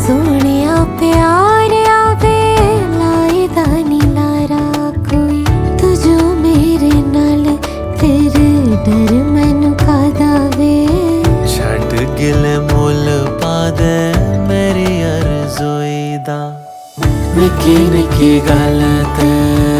सोनिया प्यार आवे लाए दानी लारा कोई तुझो मेरे नाल फिर डर मैनू का दावे छड़ गिले मुल पादे मेरी अरज़ोई दा निकी निकी गल ते